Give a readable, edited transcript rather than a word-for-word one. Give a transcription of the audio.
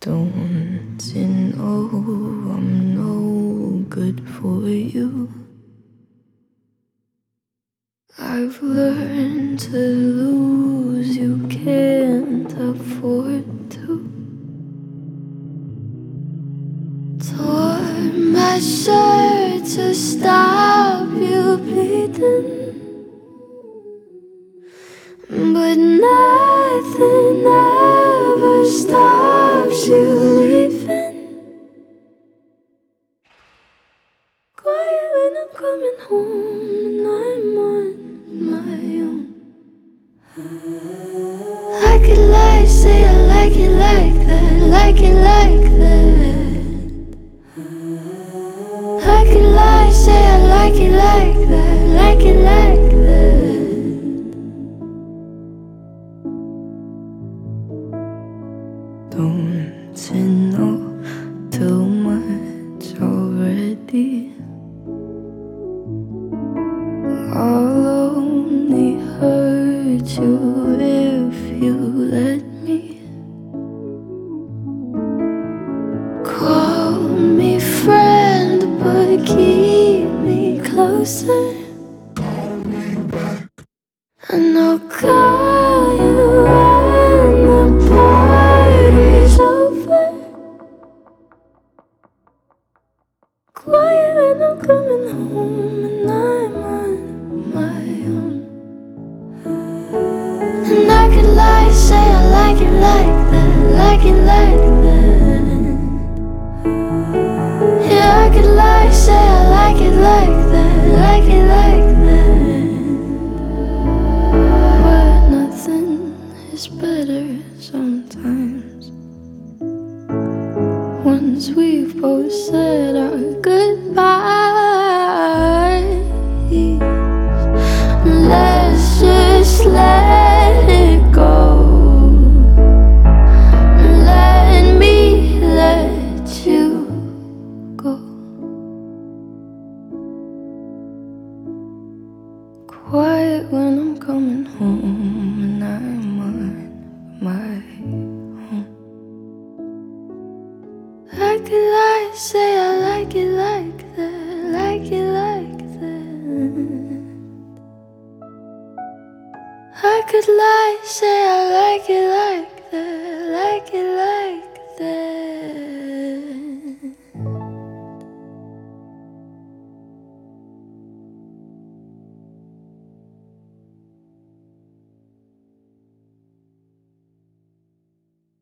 Don't you know I'm no good for you? I've learned to lose, you can't afford to. Tore my shirt to stop you bleeding, but nothing ever stops you leaving. Quiet when I'm coming home and I'm on my own. I could lie, say I like it like that, like it like that. I could lie, say I like it like that, like it like that. Don't you know too much already? I'll only hurt you if you let me. Call me friend, but keep me closer. And I'll call you when the party's over. Quiet when I'm coming home and I'm on my own. And I could lie, say I like it like that, like it like that. Yeah, I could lie, say I like it like that, like it like that. But nothing is better sometimes. Once we've both said our goodbyes, let's just let it go. Let me let you go. Quiet when I'm coming home and I'm on my own. I could lie, say I like it like that, like it like that. I could lie, say I like it like